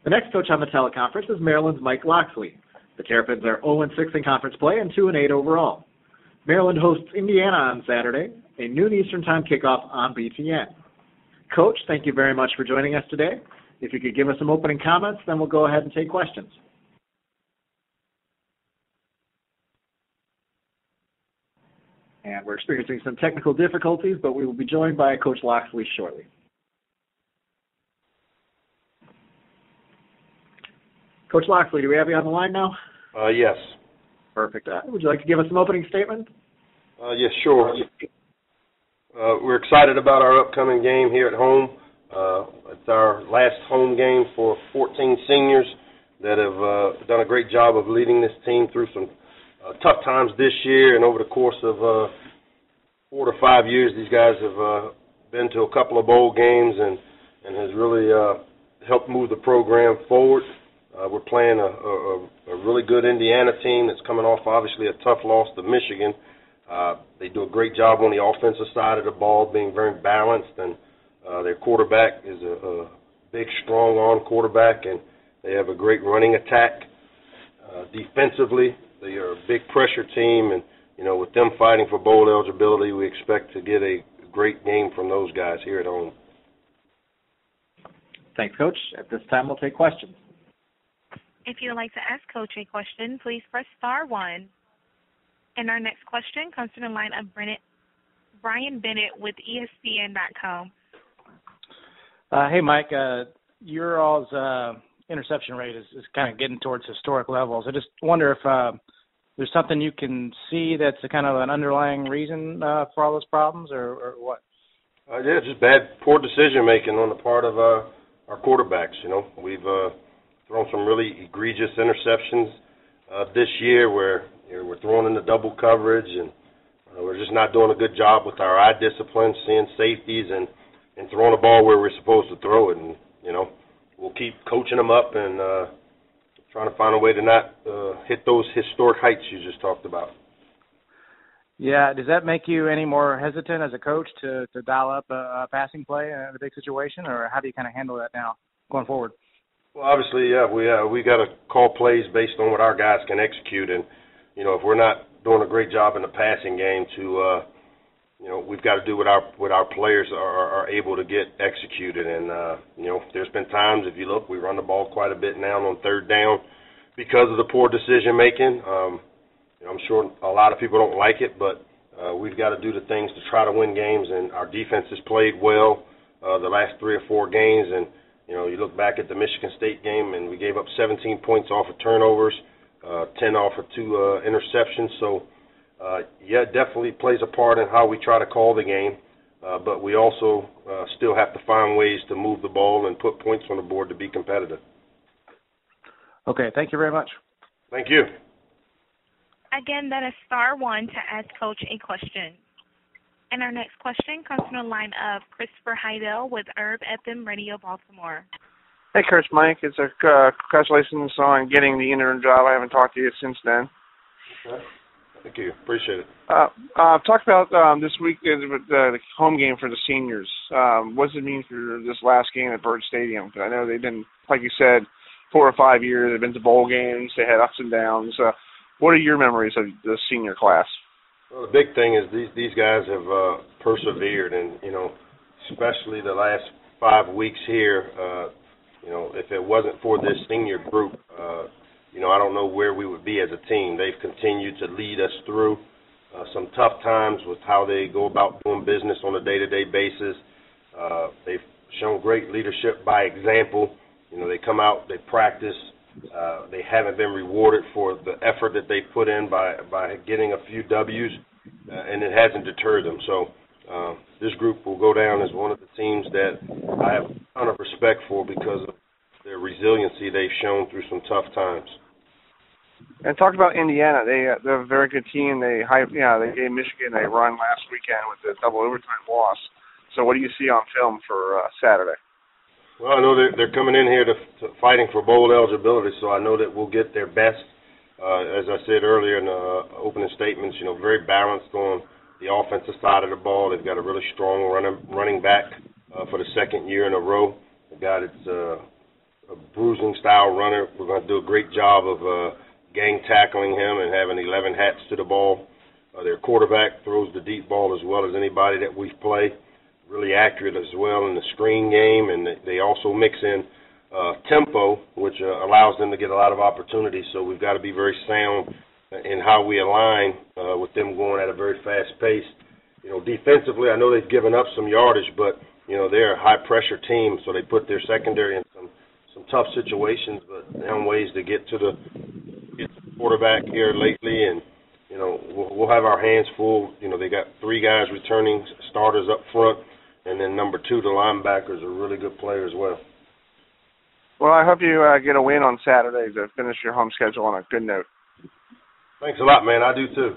The next coach on the teleconference is Maryland's Mike Locksley. The Terrapins are 0-6 in conference play and 2-8 overall. Maryland hosts Indiana on Saturday, a noon Eastern Time kickoff on BTN. Coach, thank you very much for joining us today. If you could give us some opening comments, then we'll go ahead and take questions. And we're experiencing some technical difficulties, but we will be joined by Coach Locksley shortly. Coach Locksley, do we have you on the line now? Yes. Perfect. Would you like to give us some opening statement? Yes, sure. We're excited about our upcoming game here at home. It's our last home game for 14 seniors that have done a great job of leading this team through some tough times this year, and over the course of 4 to 5 years, these guys have been to a couple of bowl games and has really helped move the program forward. We're playing a really good Indiana team that's coming off, obviously, a tough loss to Michigan. They do a great job on the offensive side of the ball, being very balanced, and their quarterback is a big, strong-arm quarterback, and they have a great running attack. Defensively, they are a big pressure team, and with them fighting for bowl eligibility, we expect to get a great game from those guys here at home. Thanks, Coach. At this time, we'll take questions. If you would like to ask Coach a question, please press star 1. And our next question comes from the line of Brian Bennett with ESPN.com. Hey, Mike. Your all's interception rate is kind of getting towards historic levels. I just wonder if there's something you can see that's a kind of an underlying reason for all those problems, or what? Yeah, just poor decision-making on the part of our quarterbacks. We've thrown some really egregious interceptions this year where we're throwing into double coverage, and we're just not doing a good job with our eye discipline, seeing safeties, and throwing the ball where we're supposed to throw it. And, we'll keep coaching them up and trying to find a way to not hit those historic heights you just talked about. Yeah, does that make you any more hesitant as a coach to dial up a passing play in a big situation, or how do you kind of handle that now going forward? Well, obviously, yeah, we got to call plays based on what our guys can execute, and if we're not doing a great job in the passing game, we've got to do what our players are able to get executed. And there's been times, if you look, we run the ball quite a bit now on third down because of the poor decision making. I'm sure a lot of people don't like it, but we've got to do the things to try to win games, and our defense has played well the last 3 or 4 games, and you look back at the Michigan State game, and we gave up 17 points off of turnovers, 10 off of 2 interceptions. So, yeah, it definitely plays a part in how we try to call the game, but we also still have to find ways to move the ball and put points on the board to be competitive. Okay, thank you very much. Thank you. Again, that is star 1 to ask Coach a question. And our next question comes from the line of Christopher Heidel with Herb FM Radio Baltimore. Hey, Coach Mike. It's congratulations on getting the interim job. I haven't talked to you since then. Okay. Thank you. Appreciate it. Talk about this week, the home game for the seniors. What does it mean for this last game at Byrd Stadium? Because I know they've been, like you said, 4 or 5 years. They've been to bowl games. They had ups and downs. What are your memories of the senior class? Well, the big thing is these guys have persevered, and especially the last 5 weeks here. If it wasn't for this senior group, I don't know where we would be as a team. They've continued to lead us through some tough times with how they go about doing business on a day-to-day basis. They've shown great leadership by example. They come out, they practice. They haven't been rewarded for the effort that they put in by getting a few W's, and it hasn't deterred them. So this group will go down as one of the teams that I have a ton of respect for because of their resiliency they've shown through some tough times. And talk about Indiana. They're a very good team. They gave Michigan a run last weekend with the double overtime loss. So what do you see on film for Saturday? Well, I know they're coming in here to fighting for bowl eligibility, so I know that we'll get their best. As I said earlier in the opening statements, very balanced on the offensive side of the ball. They've got a really strong running back for the second year in a row. A guy that's a bruising style runner. We're going to do a great job of gang tackling him and having 11 hats to the ball. Their quarterback throws the deep ball as well as anybody that we've played. Really accurate as well in the screen game, and they also mix in tempo, which allows them to get a lot of opportunities. So we've got to be very sound in how we align with them going at a very fast pace. Defensively, I know they've given up some yardage, but they're a high-pressure team, so they put their secondary in some tough situations, but found ways to get to the quarterback here lately, and we'll have our hands full. They got 3 guys returning starters up front, and then number 2, the linebackers, are really good players as well. Well, I hope you get a win on Saturday to finish your home schedule on a good note. Thanks a lot, man. I do too.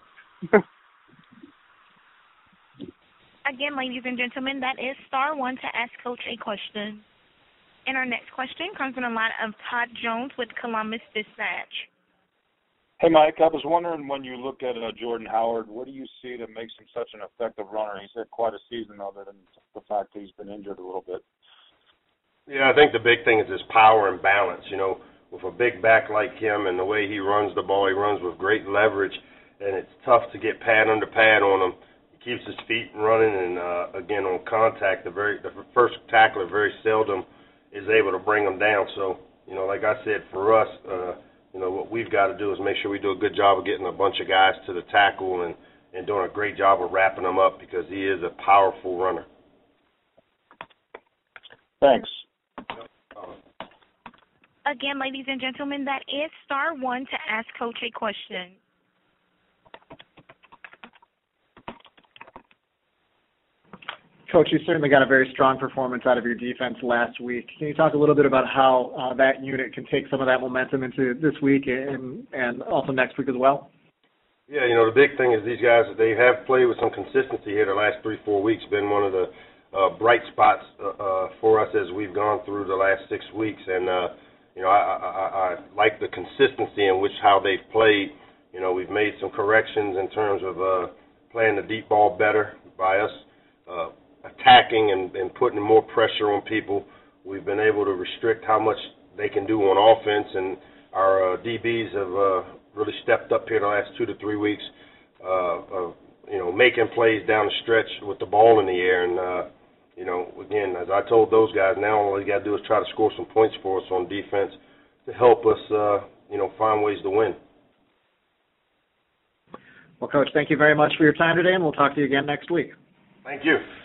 Again, ladies and gentlemen, that is star 1 to ask Coach a question. And our next question comes from the line of Todd Jones with Columbus Dispatch. Hey, Mike, I was wondering, when you look at Jordan Howard, what do you see that makes him such an effective runner? He's had quite a season of it, and the fact that he's been injured a little bit. Yeah, I think the big thing is his power and balance. With a big back like him and the way he runs the ball, he runs with great leverage, and it's tough to get pad under pad on him. He keeps his feet running, and again, on contact, the first tackler very seldom is able to bring him down. So, like I said, for us, what we've got to do is make sure we do a good job of getting a bunch of guys to the tackle and doing a great job of wrapping them up, because he is a powerful runner. Thanks. Again, ladies and gentlemen, that is star 1 to ask Coach a question. Coach, you certainly got a very strong performance out of your defense last week. Can you talk a little bit about how that unit can take some of that momentum into this week and also next week as well? Yeah, the big thing is these guys, they have played with some consistency here the last 3-4 weeks, been one of the bright spots for us as we've gone through the last 6 weeks. And, I like the consistency in which how they've played. We've made some corrections in terms of playing the deep ball better by us attacking and putting more pressure on people. We've been able to restrict how much they can do on offense, and our DBs have really stepped up here the last 2 to 3 weeks, making plays down the stretch with the ball in the air. And, again, as I told those guys, now all you got to do is try to score some points for us on defense to help us, find ways to win. Well, Coach, thank you very much for your time today, and we'll talk to you again next week. Thank you.